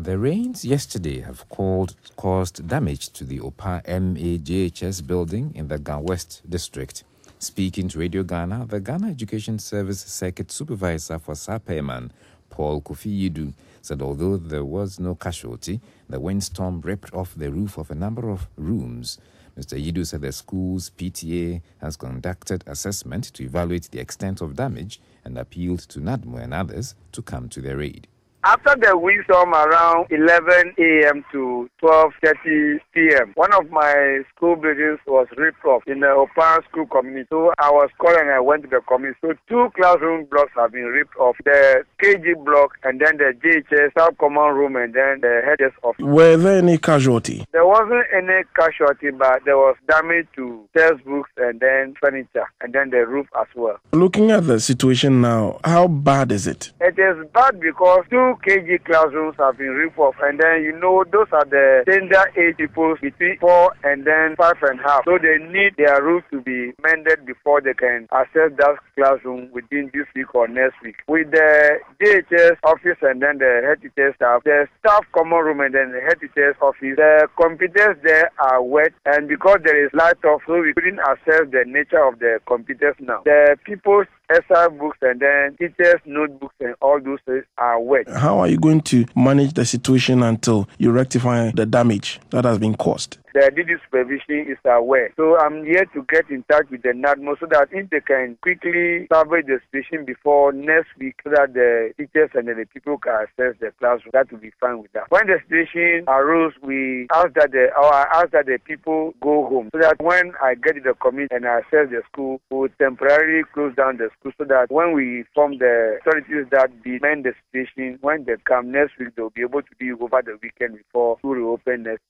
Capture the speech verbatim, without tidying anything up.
The rains yesterday have called, caused damage to the Opa M A J H S building in the Ga West district. Speaking to Radio Ghana, the Ghana Education Service Circuit Supervisor for Sapeiman, Paul Kofi Yidu, said although there was no casualty, the windstorm ripped off the roof of a number of rooms. Mister Yidu said the school's P T A has conducted assessment to evaluate the extent of damage and appealed to NADMO and others to come to their aid. After the windstorm around eleven a m to twelve thirty p m, one of my school buildings was ripped off in the Opan school community. So I was called and I went to the community. So two classroom blocks have been ripped off. The K G block and then the J H S sub-common room and then the head desk office. Were there any casualty? There wasn't any casualty, but there was damage to textbooks and then furniture and then the roof as well. Looking at the situation now, how bad is it? It is bad because two K G classrooms have been ripped off, and then you know those are the tender age people between four and then five and a half. So they need their roof to be mended before they can access that classroom within this week or next week. With the J H S office and then the head teacher staff, the staff common room and then the head teacher's office, the computers there are wet, and because there is light off, so we couldn't access the nature of the computers now. The people's S R books and then teachers' notebooks and all those things are wet. How are you going to manage the situation until you rectify the damage that has been caused? The D D supervision is aware. So I'm here to get in touch with the NADMO so that if they can quickly salvage the situation before next week so that the teachers and the people can access the classroom, that will be fine with that. When the situation arose, we asked that the, or I asked that the people go home so that when I get to the community and I access the school, we will temporarily close down the school so that when we inform the authorities that they mend the situation, when they come next week, they'll be able to do over the weekend before school will open next